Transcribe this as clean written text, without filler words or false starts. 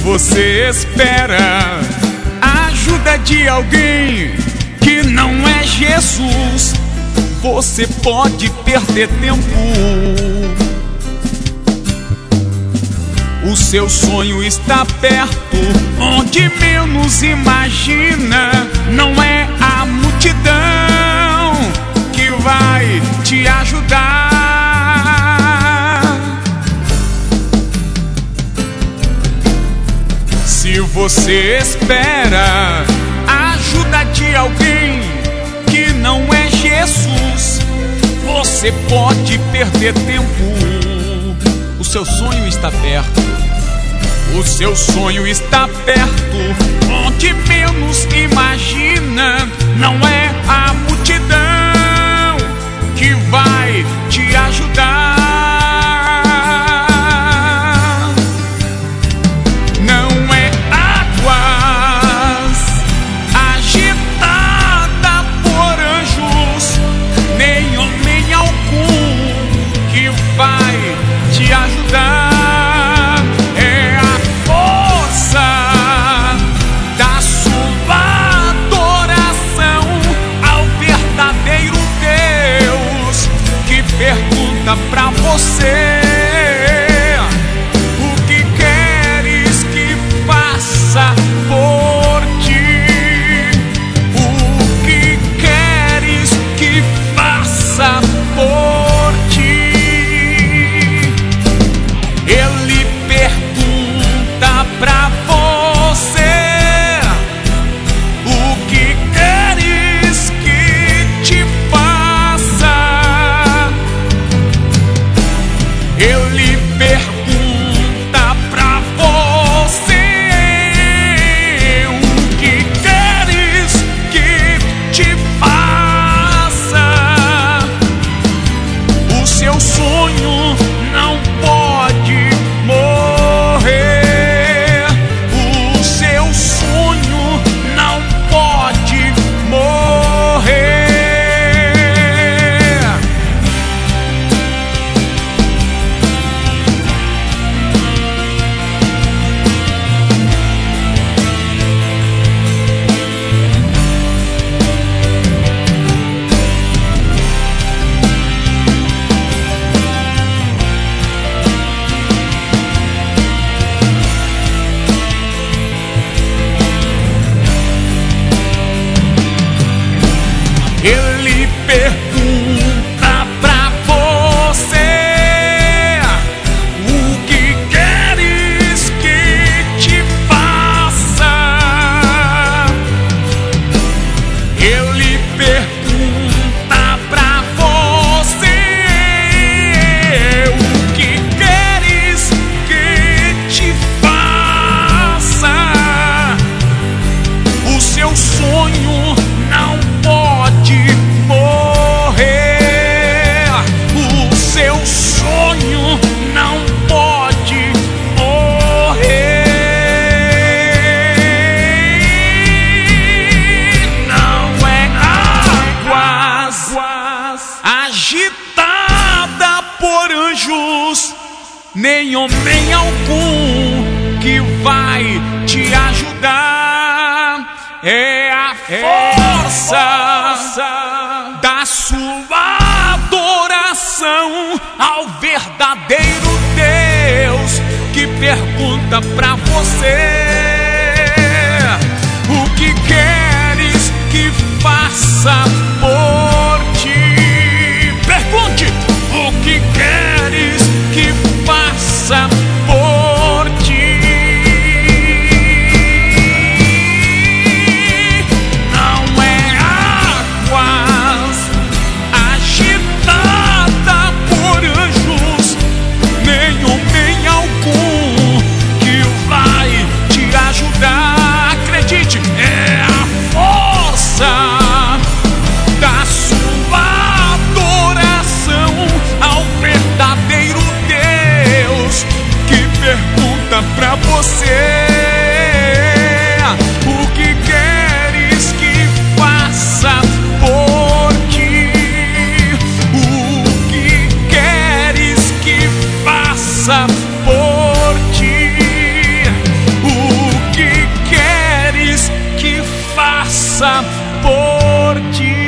você espera a ajuda de alguém que não é Jesus, você pode perder tempo. O seu sonho está perto, onde menos imagina. Não é a multidão que vai te ajudar. Se você espera a ajuda de alguém que não é Jesus, você pode perder tempo. O seu sonho está perto. O seu sonho está perto, onde menos imagina. Não é a multidão que vai te ajudar. Não é águas agitada por anjos, nem homem algum que vai te ajudar. Pergunta pra você: o que queres que faça por ti? O que queres que faça por ti? Ele pergunta pra você: o que queres que te faça? Ele pergunta pra você: o que queres que te faça? O seu sonho não pode morrer. O seu sonho não pode morrer. Ele pergunta pra você: o que queres que te faça? Ele pergunta pra você: o que queres que te faça? O seu sonho não pode morrer. O seu sonho não pode morrer. Não é águas agitada por anjos, nem homem algum que vai te ajudar. É a força da sua adoração ao verdadeiro Deus que pergunta pra você: o que queres que faça por ti? Pergunte: o que queres que faça por ti? por ti.